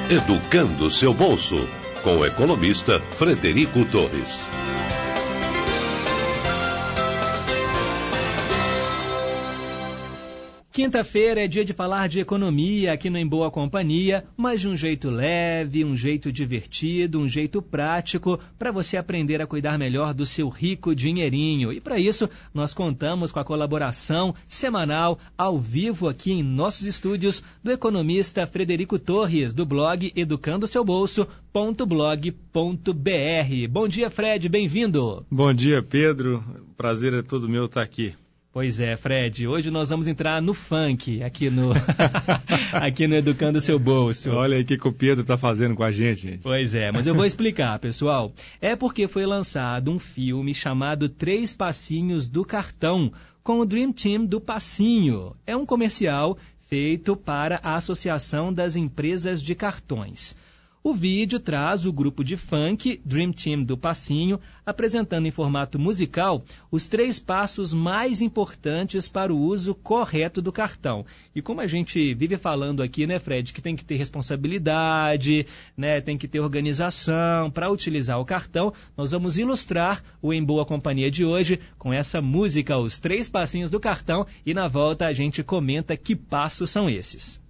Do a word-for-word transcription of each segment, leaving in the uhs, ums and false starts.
Educando seu bolso, com o economista Frederico Torres. Quinta-feira é dia de falar de economia aqui no Em Boa Companhia, mas de um jeito leve, um jeito divertido, um jeito prático, para você aprender a cuidar melhor do seu rico dinheirinho. E para isso, nós contamos com a colaboração semanal, ao vivo aqui em nossos estúdios, do economista Frederico Torres, do blog educando seu bolso ponto blog ponto br. Bom dia, Fred, bem-vindo. Bom dia, Pedro. Prazer é todo meu estar aqui. Pois é, Fred, hoje nós vamos entrar no funk aqui no, aqui no Educando Seu Bolso. Olha aí o que o Pedro está fazendo com a gente, gente. Pois é, mas eu vou explicar, pessoal. É porque foi lançado um filme chamado Três Passinhos do Cartão, com o Dream Team do Passinho. É um comercial feito para a Associação das Empresas de Cartões. O vídeo traz o grupo de funk Dream Team do Passinho apresentando em formato musical os três passos mais importantes para o uso correto do cartão. E como a gente vive falando aqui, né, Fred, que tem que ter responsabilidade, né, tem que ter organização para utilizar o cartão, nós vamos ilustrar o Em Boa Companhia de hoje com essa música, os três passinhos do cartão, e na volta a gente comenta que passos são esses.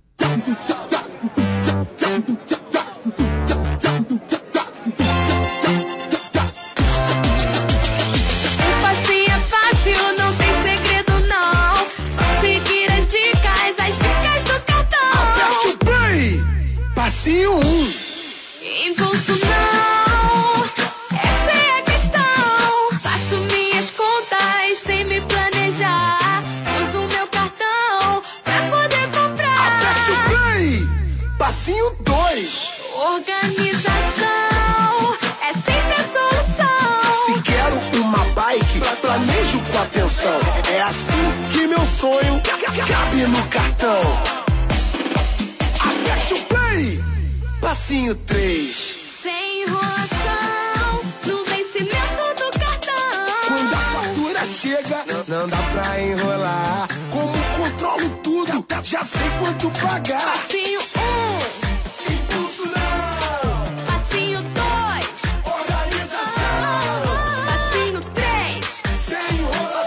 Passinho um. Impulso não, essa é a questão. Faço minhas contas sem me planejar. Uso meu cartão pra poder comprar. Aperte o play. Passinho dois. Organização é sempre a solução. Se quero uma bike, planejo com atenção. É assim que meu sonho cabe no cartão. Aperte o play. Passinho três. Sem enrolação no vencimento do cartão. Quando a fatura chega, não, não dá pra enrolar. Como controlo tudo, já sei quanto pagar. Passinho um. Impulso não. Passinho dois. Organização. Passinho três. Sem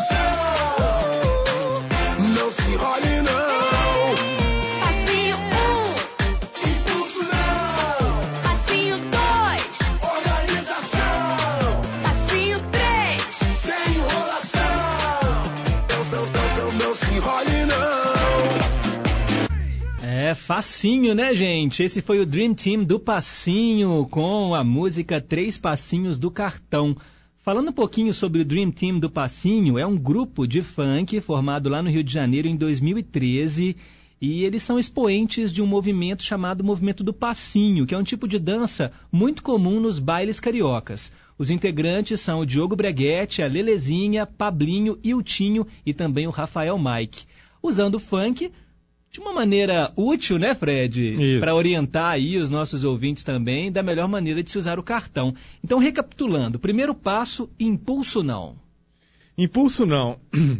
enrolação. Não se enrole não. É facinho, né, gente? Esse foi o Dream Team do Passinho, com a música Três Passinhos do Cartão. Falando um pouquinho sobre o Dream Team do Passinho, é um grupo de funk formado lá no Rio de Janeiro em dois mil e treze, e eles são expoentes de um movimento chamado Movimento do Passinho, que é um tipo de dança muito comum nos bailes cariocas. Os integrantes são o Diogo Breguete, a Lelezinha, Pablinho, Iltinho e também o Rafael Mike. Usando o funk de uma maneira útil, né, Fred? Para orientar aí os nossos ouvintes também da melhor maneira de se usar o cartão. Então, recapitulando, primeiro passo, impulso não. Impulso não.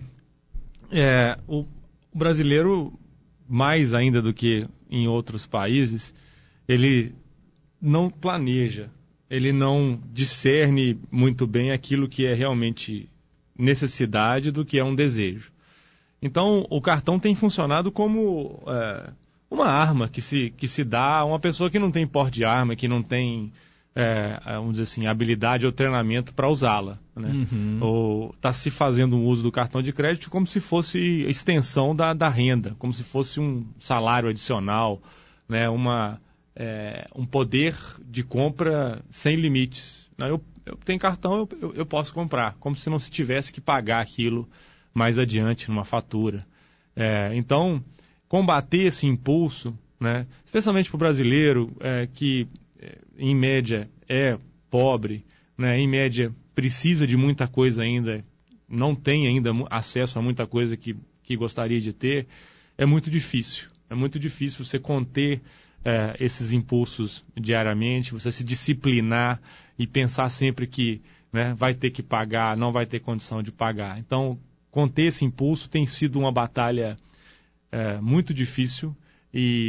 É, o brasileiro, mais ainda do que em outros países, ele não planeja, ele não discerne muito bem aquilo que é realmente necessidade do que é um desejo. Então, o cartão tem funcionado como é, uma arma que se, que se dá a uma pessoa que não tem porte de arma, que não tem, é, vamos dizer assim, habilidade ou treinamento para usá-la, né? Uhum. Ou está se fazendo um uso do cartão de crédito como se fosse extensão da, da renda, como se fosse um salário adicional, né? Uma, é, um poder de compra sem limites. Eu, eu tenho cartão, eu, eu, eu posso comprar, como se não se tivesse que pagar aquilo mais adiante numa fatura. É, então, combater esse impulso, né, especialmente para o brasileiro, é, que em média é pobre, né, em média precisa de muita coisa ainda, não tem ainda acesso a muita coisa que, que gostaria de ter, é muito difícil. É muito difícil você conter é, esses impulsos diariamente, você se disciplinar e pensar sempre que, né, vai ter que pagar, não vai ter condição de pagar. Então, conter esse impulso tem sido uma batalha é, muito difícil e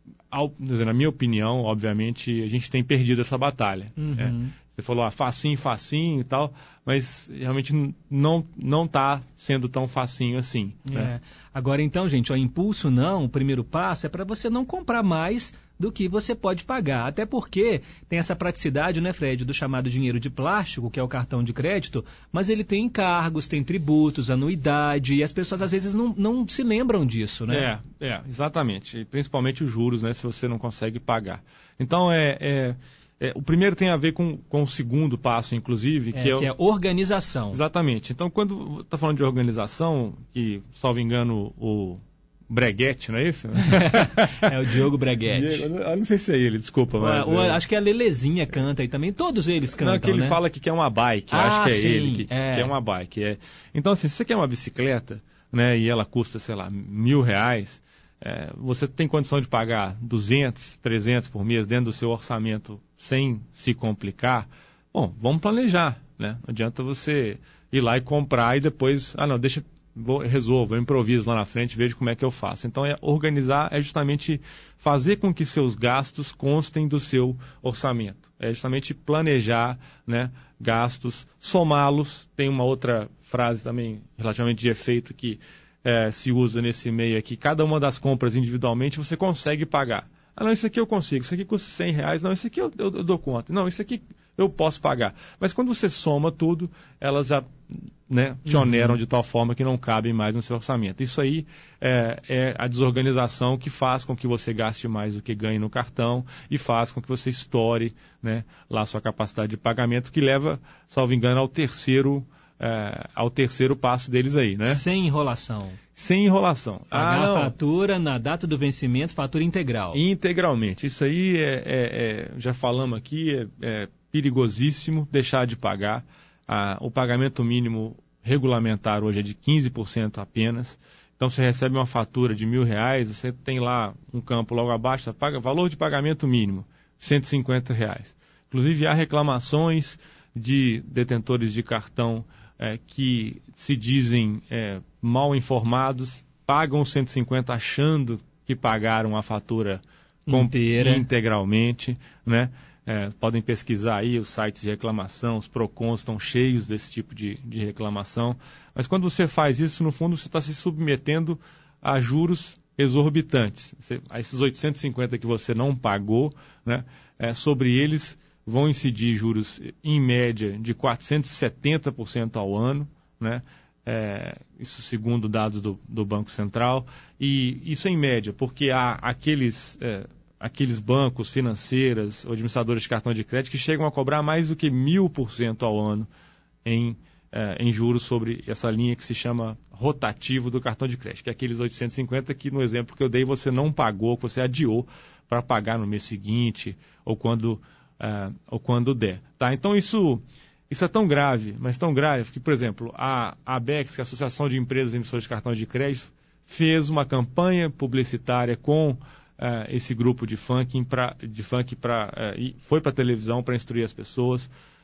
ao, na minha opinião, obviamente, a gente tem perdido essa batalha. Uhum. É. Você falou, ah, facinho, facinho e tal, mas realmente não não está sendo tão facinho assim. É. Né? Agora, então, gente, o impulso não, o primeiro passo é para você não comprar mais do que você pode pagar. Até porque tem essa praticidade, né, Fred, do chamado dinheiro de plástico, que é o cartão de crédito, mas ele tem encargos, tem tributos, anuidade, e as pessoas às vezes não, não se lembram disso, né? É, é, exatamente. E principalmente os juros, né, se você não consegue pagar. Então, é... é... É, o primeiro tem a ver com, com o segundo passo, inclusive, é, que, é, que é organização. Exatamente. Então, quando está falando de organização, que, salvo engano, o Breguete, não é isso? É o Diogo Breguete. Diego, eu não sei se é ele, desculpa. Mas, o, o, é... Acho que a Lelezinha canta aí também, todos eles cantam, Não, que ele né? fala que quer uma bike, eu ah, acho que é sim, ele que, é. que quer uma bike. É. Então, assim, se você quer uma bicicleta, né, e ela custa, sei lá, mil reais... É, você tem condição de pagar duzentos, trezentos por mês dentro do seu orçamento sem se complicar, bom, vamos planejar, né? Não adianta você ir lá e comprar e depois, ah não, deixa, vou, resolvo, eu improviso lá na frente, vejo como é que eu faço. Então, é organizar é justamente fazer com que seus gastos constem do seu orçamento. É justamente planejar, né, gastos, somá-los. Tem uma outra frase também relativamente de efeito que É, se usa nesse meio aqui, cada uma das compras individualmente você consegue pagar. Ah, não, isso aqui eu consigo, isso aqui custa cem reais, não, isso aqui eu, eu, eu dou conta, não, isso aqui eu posso pagar. Mas quando você soma tudo, elas já, né, te oneram uhum. de tal forma que não cabem mais no seu orçamento. Isso aí é, é a desorganização que faz com que você gaste mais do que ganhe no cartão e faz com que você estoure, né, lá a sua capacidade de pagamento, que leva, salvo engano, ao terceiro É, ao terceiro passo deles aí, né? Sem enrolação. Sem enrolação. Pagar ah, a fatura na data do vencimento, fatura integral. Integralmente. Isso aí, é, é, é, já falamos aqui, é, é perigosíssimo deixar de pagar. Ah, o pagamento mínimo regulamentar hoje é de quinze por cento apenas. Então, você recebe uma fatura de mil reais, você tem lá um campo logo abaixo, você paga valor de pagamento mínimo, cento e cinquenta reais. Inclusive, há reclamações de detentores de cartão É, que se dizem é, mal informados, pagam cento e cinquenta achando que pagaram a fatura inteira, integralmente, né? É, podem pesquisar aí os sites de reclamação, os PROCONs estão cheios desse tipo de, de reclamação. Mas quando você faz isso, no fundo, você está se submetendo a juros exorbitantes. Você, esses oitocentos e cinquenta que você não pagou, né? É, sobre eles vão incidir juros, em média, de quatrocentos e setenta por cento ao ano, né? É, isso segundo dados do, do Banco Central. E isso em média, porque há aqueles, é, aqueles bancos, financeiras, ou administradores de cartão de crédito que chegam a cobrar mais do que mil por cento ao ano em, é, em juros sobre essa linha que se chama rotativo do cartão de crédito, que é aqueles oitocentos e cinquenta que, no exemplo que eu dei, você não pagou, que você adiou para pagar no mês seguinte, ou quando... Uh, ou quando der. Tá? Então isso, isso é tão grave, mas tão grave que, por exemplo, a ABECS, que é a Associação de Empresas Emissoras de Cartões de Crédito, fez uma campanha publicitária com uh, esse grupo de funk pra, de funk pra, uh, e foi para a televisão para instruir as pessoas.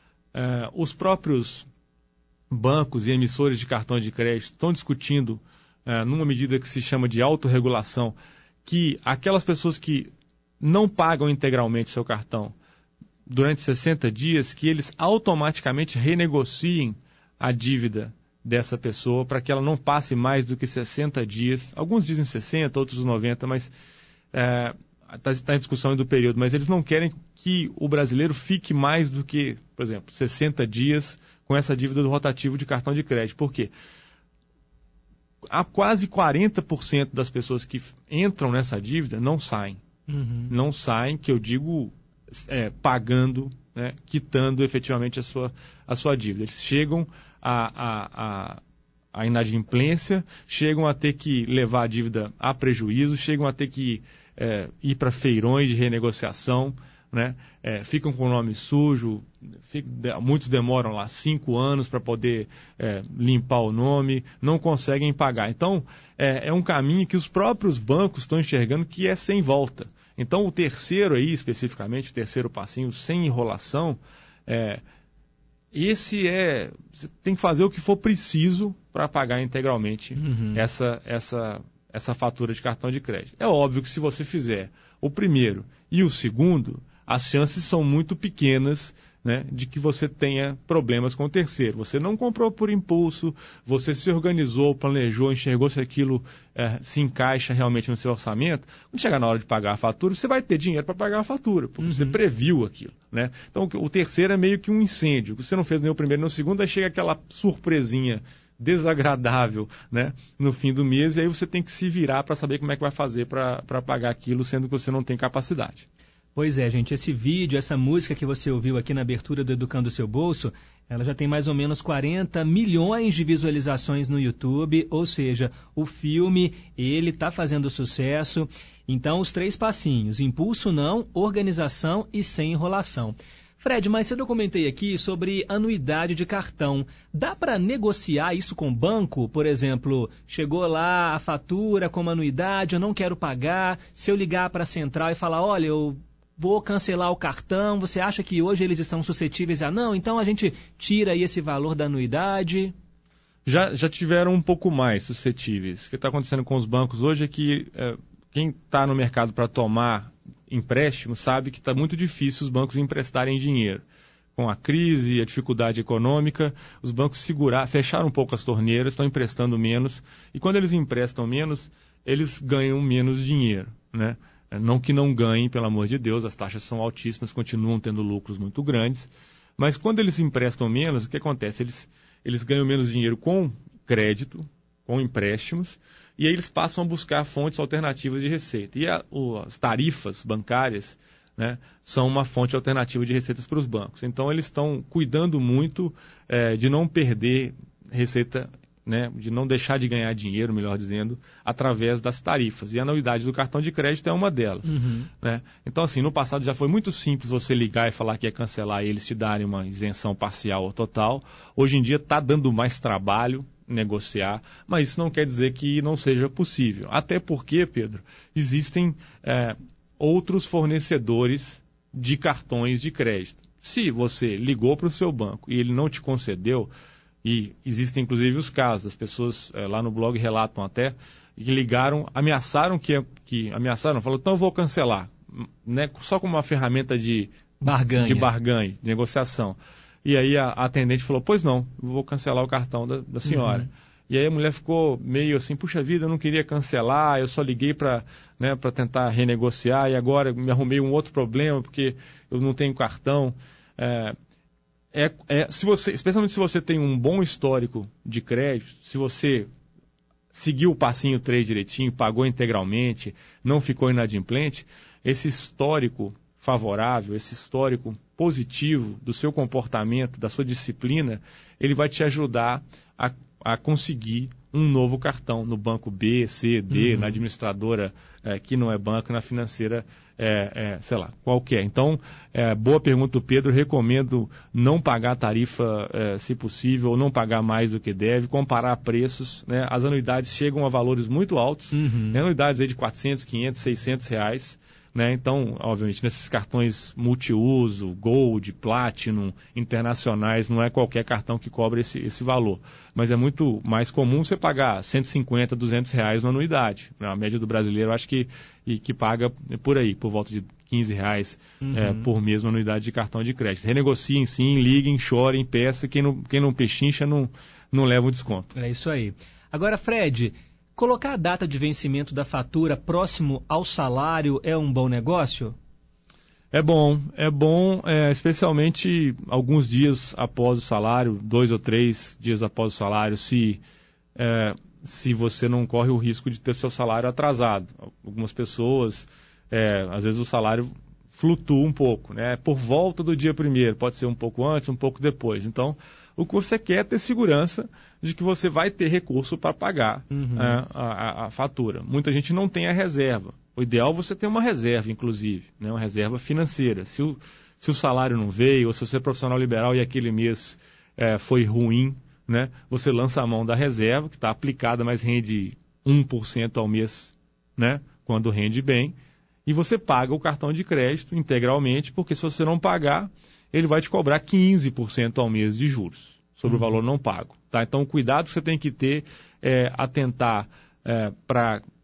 Uh, os próprios bancos e emissores de cartões de crédito estão discutindo, uh, numa medida que se chama de autorregulação, que aquelas pessoas que não pagam integralmente seu cartão durante sessenta dias, que eles automaticamente renegociem a dívida dessa pessoa para que ela não passe mais do que sessenta dias. Alguns dizem sessenta, outros noventa, mas está é, tá em discussão do período. Mas eles não querem que o brasileiro fique mais do que, por exemplo, sessenta dias com essa dívida do rotativo de cartão de crédito. Por quê? Há quase quarenta por cento das pessoas que entram nessa dívida não saem. Uhum. Não saem, que eu digo... É, pagando, né, quitando efetivamente a sua, a sua dívida. Eles chegam à a, a, a inadimplência, chegam a ter que levar a dívida a prejuízo, chegam a ter que é, ir para feirões de renegociação, né, é, ficam com o nome sujo, fico, muitos demoram lá cinco anos para poder é, limpar o nome, não conseguem pagar. Então, é, é um caminho que os próprios bancos estão enxergando que é sem volta. Então, o terceiro aí, especificamente, o terceiro passinho, sem enrolação, é, esse é... Você tem que fazer o que for preciso para pagar integralmente uhum. essa, essa, essa fatura de cartão de crédito. É óbvio que se você fizer o primeiro e o segundo, as chances são muito pequenas, né, de que você tenha problemas com o terceiro. Você não comprou por impulso, você se organizou, planejou, enxergou se aquilo é, se encaixa realmente no seu orçamento. Quando chegar na hora de pagar a fatura, você vai ter dinheiro para pagar a fatura, porque uhum. você previu aquilo, né? Então, o terceiro é meio que um incêndio. Você não fez nem o primeiro nem o segundo, aí chega aquela surpresinha desagradável, né, no fim do mês, e aí você tem que se virar para saber como é que vai fazer para pagar aquilo, sendo que você não tem capacidade. Pois é, gente, esse vídeo, essa música que você ouviu aqui na abertura do Educando o Seu Bolso, ela já tem mais ou menos quarenta milhões de visualizações no YouTube, ou seja, o filme, ele está fazendo sucesso. Então, os três passinhos, impulso não, organização e sem enrolação. Fred, mas cedo eu comentei aqui sobre anuidade de cartão. Dá para negociar isso com o banco? Por exemplo, chegou lá a fatura como anuidade, eu não quero pagar. Se eu ligar para a central e falar, olha, eu vou cancelar o cartão, você acha que hoje eles estão suscetíveis a não? Então a gente tira aí esse valor da anuidade? Já, já tiveram um pouco mais suscetíveis. O que está acontecendo com os bancos hoje é que é, quem está no mercado para tomar empréstimo sabe que está muito difícil os bancos emprestarem dinheiro. Com a crise, a dificuldade econômica, os bancos segurar, fecharam um pouco as torneiras, estão emprestando menos, e quando eles emprestam menos, eles ganham menos dinheiro, né? Não que não ganhem, pelo amor de Deus, as taxas são altíssimas, continuam tendo lucros muito grandes, mas quando eles emprestam menos, o que acontece? Eles, eles ganham menos dinheiro com crédito, com empréstimos, e aí eles passam a buscar fontes alternativas de receita. E a, o, as tarifas bancárias, né, são uma fonte alternativa de receitas para os bancos. Então eles estão cuidando muito é, de não perder receita, né, de não deixar de ganhar dinheiro, melhor dizendo, através das tarifas. E a anuidade do cartão de crédito é uma delas. Uhum. Né? Então, assim, no passado já foi muito simples você ligar e falar que ia cancelar e eles te darem uma isenção parcial ou total. Hoje em dia está dando mais trabalho negociar, mas isso não quer dizer que não seja possível. Até porque, Pedro, existem é, outros fornecedores de cartões de crédito. Se você ligou para o seu banco e ele não te concedeu, e existem inclusive os casos, das pessoas é, lá no blog relatam até, que ligaram, ameaçaram que, que ameaçaram, falaram, então eu vou cancelar, né, só como uma ferramenta de barganha, de, barganha, de negociação. E aí a, a atendente falou, pois não, vou cancelar o cartão da, da senhora. Uhum. E aí a mulher ficou meio assim, puxa vida, eu não queria cancelar, eu só liguei para, né, para tentar renegociar e agora me arrumei um outro problema porque eu não tenho cartão. É, é, é, se você, especialmente se você tem um bom histórico de crédito, se você seguiu o passinho três direitinho, pagou integralmente, não ficou inadimplente, esse histórico favorável, esse histórico positivo do seu comportamento, da sua disciplina, ele vai te ajudar a, a conseguir um novo cartão no banco B, C, D, uhum. na administradora é, que não é banco, na financeira, é, é, sei lá, qualquer. Então, é, boa pergunta do Pedro, recomendo não pagar a tarifa, é, se possível, ou não pagar mais do que deve, comparar preços, né? As anuidades chegam a valores muito altos, uhum. né? Anuidades aí de quatrocentos, quinhentos, seiscentos reais, né? Então, obviamente, nesses cartões multiuso, Gold, Platinum, internacionais, não é qualquer cartão que cobra esse, esse valor. Mas é muito mais comum você pagar cento e cinquenta, duzentos reais na anuidade. A média do brasileiro, acho que, e, que paga por aí, por volta de quinze reais uhum. é, por mês na anuidade de cartão de crédito. Renegociem sim, liguem, chorem, peçam. Quem não, quem não pechincha não, não leva o desconto. É isso aí. Agora, Fred, colocar a data de vencimento da fatura próximo ao salário é um bom negócio? É bom, é bom, é, especialmente alguns dias após o salário, dois ou três dias após o salário, se, é, se você não corre o risco de ter seu salário atrasado. Algumas pessoas, é, às vezes o salário flutua um pouco, né? Por volta do dia primeiro, pode ser um pouco antes, um pouco depois. Então, o que você quer é ter segurança de que você vai ter recurso para pagar uhum. é, a, a, a fatura. Muita gente não tem a reserva. O ideal é você ter uma reserva, inclusive, né? Uma reserva financeira. Se o, se o salário não veio, ou se você é profissional liberal e aquele mês é, foi ruim, né? Você lança a mão da reserva, que está aplicada, mas rende um por cento ao mês, né? Quando rende bem, e você paga o cartão de crédito integralmente, porque se você não pagar, ele vai te cobrar quinze por cento ao mês de juros sobre uhum. o valor não pago. Tá? Então, o cuidado que você tem que ter é atentar é, para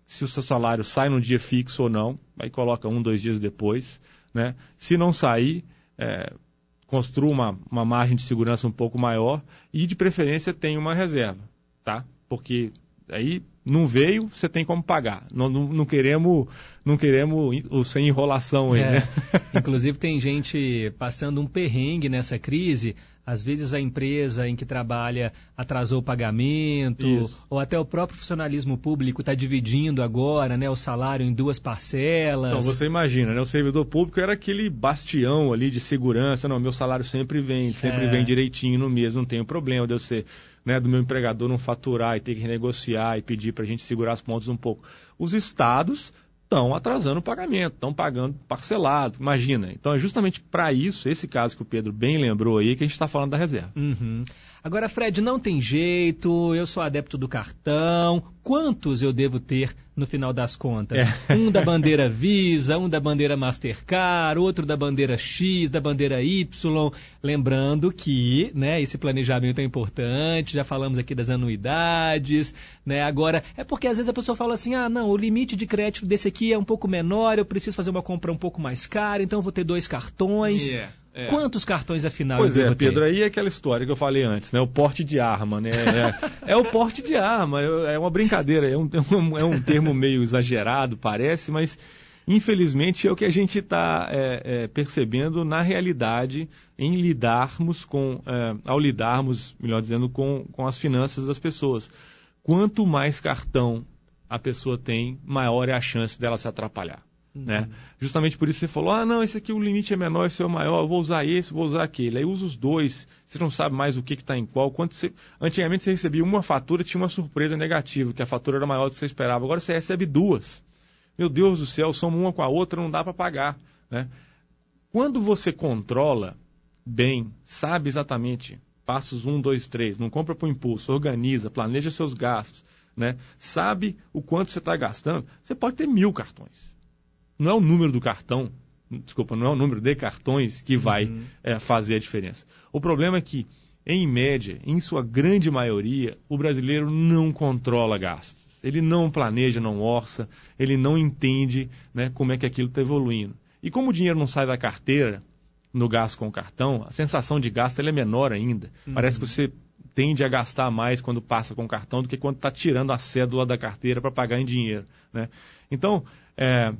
se o seu salário sai num dia fixo ou não, aí coloca um, dois dias depois, né? Se não sair, é, construa uma, uma margem de segurança um pouco maior e, de preferência, tenha uma reserva, tá? Porque aí não veio, você tem como pagar. Não, não, não queremos, não queremos o sem enrolação aí, é, né? Inclusive tem gente passando um perrengue nessa crise. Às vezes a empresa em que trabalha atrasou o pagamento, Isso. ou até o próprio funcionalismo público está dividindo agora, né, o salário em duas parcelas. Então, você imagina, né, o servidor público era aquele bastião ali de segurança. Não, meu salário sempre vem, sempre é. vem direitinho no mês, não tenho problema de eu ser, né, do meu empregador não faturar e ter que renegociar e pedir para a gente segurar as pontas um pouco. Os estados estão atrasando o pagamento, estão pagando parcelado, imagina. Então é justamente para isso, esse caso que o Pedro bem lembrou aí, que a gente está falando da reserva. Uhum. Agora, Fred, não tem jeito, eu sou adepto do cartão, quantos eu devo ter no final das contas? É. Um da bandeira Visa, um da bandeira Mastercard, outro da bandeira X, da bandeira Y, lembrando que, né, esse planejamento é importante, já falamos aqui das anuidades, né, agora, é porque às vezes a pessoa fala assim, ah, não, o limite de crédito desse aqui é um pouco menor, eu preciso fazer uma compra um pouco mais cara, então eu vou ter dois cartões. Yeah. É. Quantos cartões, afinal, pois eu é, Pedro, ter? Aí é aquela história que eu falei antes, né? O porte de arma, né? É, é o porte de arma, é uma brincadeira, é um, é um termo meio exagerado, parece, mas infelizmente é o que a gente está é, é, percebendo na realidade em lidarmos com, é, ao lidarmos, melhor dizendo, com, com as finanças das pessoas. Quanto mais cartão a pessoa tem, maior é a chance dela se atrapalhar. Uhum. Né? Justamente por isso você falou, ah não, esse aqui o limite é menor, esse é o maior, eu vou usar esse, vou usar aquele. Aí usa os dois, você não sabe mais o que está em qual. Quanto você... Antigamente você recebia uma fatura, tinha uma surpresa negativa, que a fatura era maior do que você esperava. Agora você recebe duas. Meu Deus do céu, soma uma com a outra, não dá para pagar. Né? Quando você controla bem, sabe exatamente, passos um, dois, três, não compra por impulso, organiza, planeja seus gastos, né? Sabe o quanto você está gastando, você pode ter mil cartões. Não é o número do cartão, desculpa, não é o número de cartões que vai uhum. é, fazer a diferença. O problema é que, em média, em sua grande maioria, o brasileiro não controla gastos. Ele não planeja, não orça, ele não entende, né, como é que aquilo está evoluindo. E como o dinheiro não sai da carteira no gasto com o cartão, a sensação de gasto ela é menor ainda. Uhum. Parece que você tende a gastar mais quando passa com o cartão do que quando está tirando a cédula da carteira para pagar em dinheiro. Né? Então, é...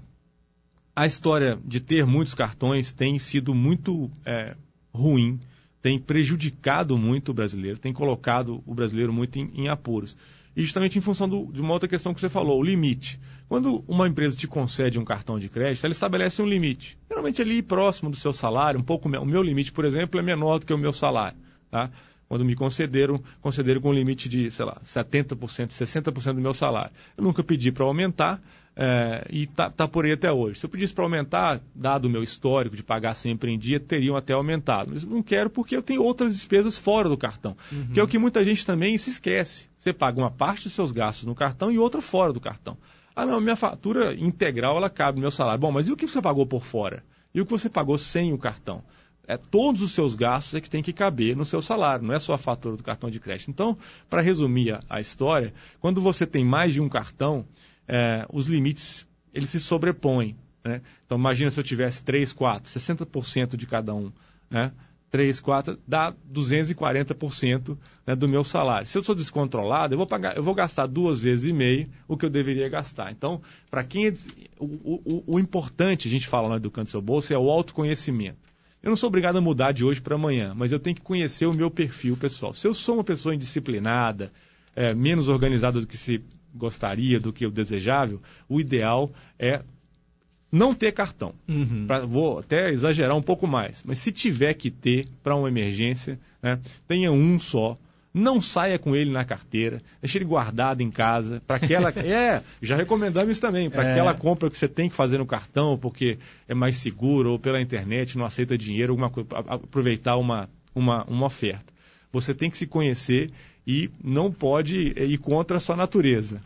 a história de ter muitos cartões tem sido muito é, ruim, tem prejudicado muito o brasileiro, tem colocado o brasileiro muito em, em apuros. E justamente em função do, de uma outra questão que você falou, o limite. Quando uma empresa te concede um cartão de crédito, ela estabelece um limite. Geralmente ali próximo do seu salário, um pouco, o meu limite, por exemplo, é menor do que o meu salário. Tá? Quando me concederam, concederam com um limite de, sei lá, setenta por cento, sessenta por cento do meu salário. Eu nunca pedi para aumentar, é, e está tá por aí até hoje. Se eu pedisse para aumentar, dado o meu histórico de pagar sempre em dia, teriam até aumentado. Mas não quero porque eu tenho outras despesas fora do cartão, uhum. que é o que muita gente também se esquece. Você paga uma parte dos seus gastos no cartão e outra fora do cartão. Ah, não, minha fatura integral, ela cabe no meu salário. Bom, mas e o que você pagou por fora? E o que você pagou sem o cartão? É, todos os seus gastos é que tem que caber no seu salário, não é só a fatura do cartão de crédito. Então, para resumir a, a história, quando você tem mais de um cartão, é, os limites eles se sobrepõem. Né? Então, imagina se eu tivesse três, quatro, sessenta por cento de cada um. Né? três, quatro, dá duzentos e quarenta por cento, né, do meu salário. Se eu sou descontrolado, eu vou, pagar, eu vou gastar duas vezes e meio o que eu deveria gastar. Então, para quem é, o, o, o importante, a gente fala no Educando Seu Bolso, é o autoconhecimento. Eu não sou obrigado a mudar de hoje para amanhã, mas eu tenho que conhecer o meu perfil pessoal. Se eu sou uma pessoa indisciplinada, é, menos organizada do que se gostaria, do que o desejável, o ideal é não ter cartão. Uhum. Pra, vou até exagerar um pouco mais, mas se tiver que ter para uma emergência, né, tenha um só. Não saia com ele na carteira, deixe ele guardado em casa, para aquela... é, já recomendamos isso também, para é. aquela compra que você tem que fazer no cartão, porque é mais seguro, ou pela internet, não aceita dinheiro, alguma coisa, aproveitar uma, uma, uma oferta. Você tem que se conhecer e não pode ir contra a sua natureza.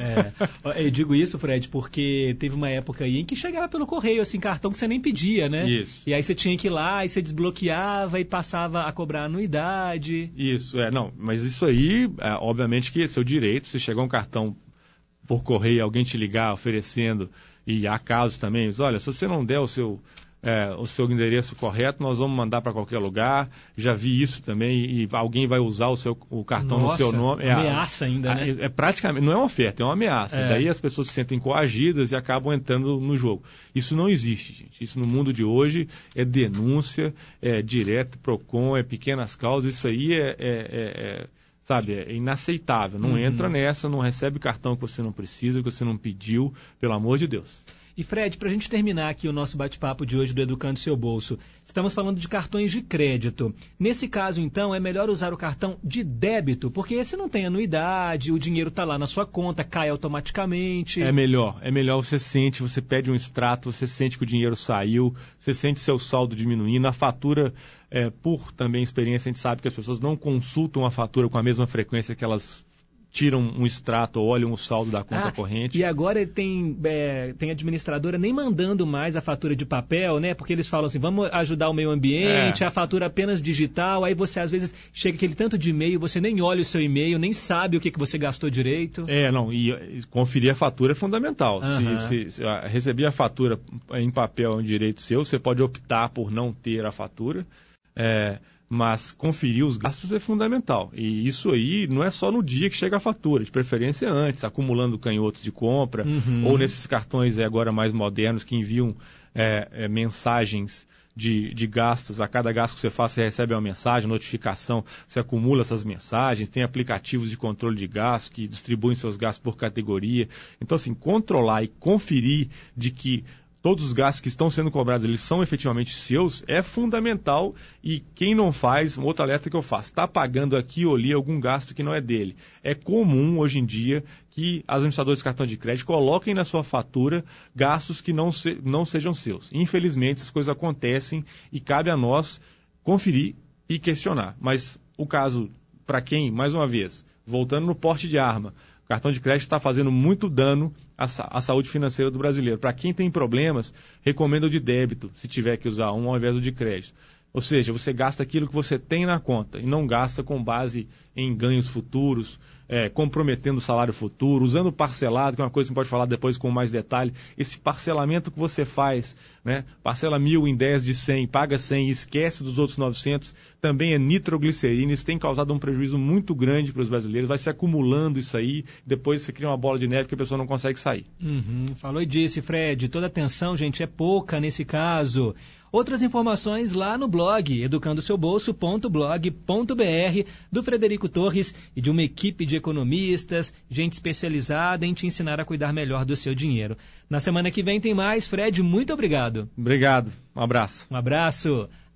É, eu digo isso, Fred, porque teve uma época aí em que chegava pelo correio, assim, cartão que você nem pedia, né? Isso. E aí você tinha que ir lá, e você desbloqueava e passava a cobrar anuidade. Isso, é, não, mas isso aí, é, obviamente que é seu direito, se chegar um cartão por correio, alguém te ligar oferecendo, e há casos também, olha, se você não der o seu... É, o seu endereço correto, nós vamos mandar para qualquer lugar. Já vi isso também, e alguém vai usar o, seu, o cartão Nossa, no seu nome. É ameaça ainda, a, né? É, é praticamente, não é uma oferta, é uma ameaça. É. Daí as pessoas se sentem coagidas e acabam entrando no jogo. Isso não existe, gente. Isso no mundo de hoje é denúncia, é direto, PROCON, é pequenas causas. Isso aí é, é, é, é sabe, é inaceitável. Não uhum. entra nessa, não recebe cartão que você não precisa, que você não pediu, pelo amor de Deus. E Fred, para a gente terminar aqui o nosso bate-papo de hoje do Educando Seu Bolso, estamos falando de cartões de crédito. Nesse caso, então, é melhor usar o cartão de débito, porque esse não tem anuidade, o dinheiro está lá na sua conta, cai automaticamente. É melhor, é melhor, você sente, você pede um extrato, você sente que o dinheiro saiu, você sente seu saldo diminuindo, a fatura, é, por também experiência, a gente sabe que as pessoas não consultam a fatura com a mesma frequência que elas tiram um extrato ou olham o saldo da conta ah, corrente. E agora tem, é, tem administradora nem mandando mais a fatura de papel, né? Porque eles falam assim, vamos ajudar o meio ambiente, é. a fatura apenas digital, aí você às vezes chega aquele tanto de e-mail, você nem olha o seu e-mail, nem sabe o que, que você gastou direito. É, não, e, e conferir a fatura é fundamental. Uhum. Se, se, se a, receber a fatura em papel é um direito seu, você pode optar por não ter a fatura, é, mas conferir os gastos é fundamental. E isso aí não é só no dia que chega a fatura, de preferência antes, acumulando canhotos de compra, uhum. ou nesses cartões agora mais modernos que enviam é, é, mensagens de, de gastos. A cada gasto que você faz, você recebe uma mensagem, notificação, você acumula essas mensagens, tem aplicativos de controle de gastos que distribuem seus gastos por categoria. Então, assim, controlar e conferir de que todos os gastos que estão sendo cobrados, eles são efetivamente seus, é fundamental. E quem não faz, um outro alerta que eu faço, está pagando aqui ou ali algum gasto que não é dele. É comum hoje em dia que as administradoras de cartão de crédito coloquem na sua fatura gastos que não, se, não sejam seus. Infelizmente, essas coisas acontecem e cabe a nós conferir e questionar. Mas o caso, para quem, mais uma vez, voltando no porte de arma, o cartão de crédito está fazendo muito dano à, à saúde financeira do brasileiro. Para quem tem problemas, recomendo o de débito, se tiver que usar um ao invés do de crédito. Ou seja, você gasta aquilo que você tem na conta e não gasta com base em ganhos futuros, é, comprometendo o salário futuro, usando parcelado, que é uma coisa que a gente pode falar depois com mais detalhe. Esse parcelamento que você faz, né, parcela mil em dez de cem, paga cem e esquece dos outros novecentos, também é nitroglicerina. Isso tem causado um prejuízo muito grande para os brasileiros, vai se acumulando isso aí, depois você cria uma bola de neve que a pessoa não consegue sair. Uhum, falou e disse, Fred, toda atenção, gente, é pouca nesse caso. Outras informações lá no blog educando seu bolso ponto blog ponto br do Frederico Torres e de uma equipe de economistas, gente especializada em te ensinar a cuidar melhor do seu dinheiro. Na semana que vem tem mais. Fred, muito obrigado. Obrigado. Um abraço. Um abraço.